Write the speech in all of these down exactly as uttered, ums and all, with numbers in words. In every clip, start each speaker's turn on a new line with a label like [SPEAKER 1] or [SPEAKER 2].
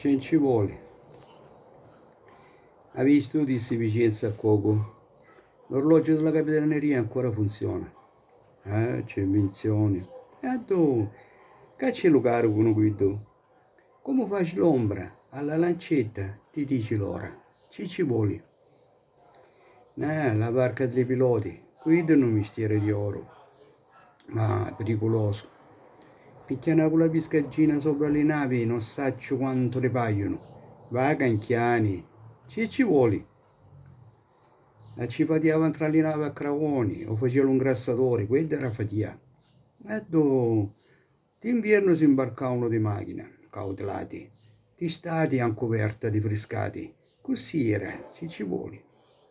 [SPEAKER 1] ce ci vuole. Ha visto, disse Vincenzo a Coco. L'orologio della capitaneria ancora funziona. Eh, c'è invenzione. E tu, che c'è lo caro con guido? Come fai l'ombra? Alla lancetta ti dici l'ora. Ci ci vuole. Eh, la barca dei piloti. Guido è un mestiere di oro. Ma è pericoloso. Picchiano con la piscaggina sopra le navi, non saccio quanto le paiono. Va canchiani. Ci ci vuole. La ci fatiavano tra le navi a cravoni o faceva un grassatore, quella era fatia. E tu, d'inverno si imbarcavano di macchina, cautelati, di stati a coperta di frescati. Così era, ci ci vuole.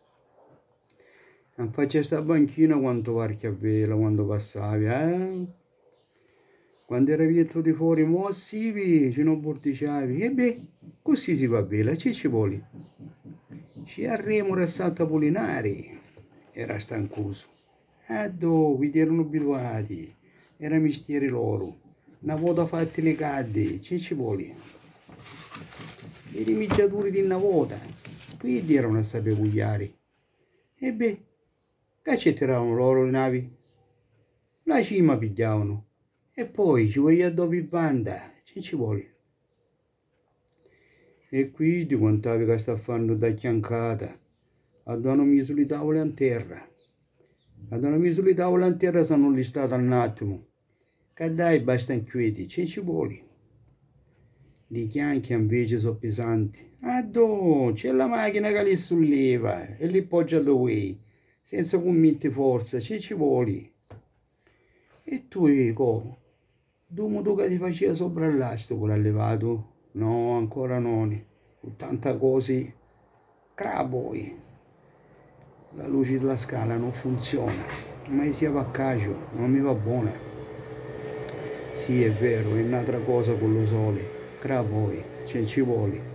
[SPEAKER 1] Non faccia sta banchina quando varchi a vela, quando passavi, eh? Quando era vietto di fuori mossivi, ci non porticiavi. E beh, così si va a vela, ci ci vuole. Ci arriviamo a Santa Polinari, era stancoso. E dove erano abituati, era mestiere loro. Una volta fatti le cadde, ci ci vuole. Le rimicciature di una volta, quindi erano a sapere cugliare. E beh, che ci tiravano loro le navi? La cima pigliavano. E poi ci voglio dopo in banda, ci ci vuole. E qui ti contavi che sta fanno da chiancata. Hanno messo le tavole a terra. Hanno messo le tavole a terra se non li stata un attimo. Che dai, basta inquieti, ci ci vuole. Le chianche invece sono pesanti. Ah, do, c'è la macchina che li solleva e li poggia dove, senza commenti forza, ci ci vuole. E tu, ecco, dopo tu che ti faceva sopra l'astro, quello allevato? No, ancora non. Con tanta cose, craboi. La luce della scala non funziona, ma sia vaccaggio, non mi va buona. Sì, è vero, è un'altra cosa con lo sole, craboi, ce ci vuole.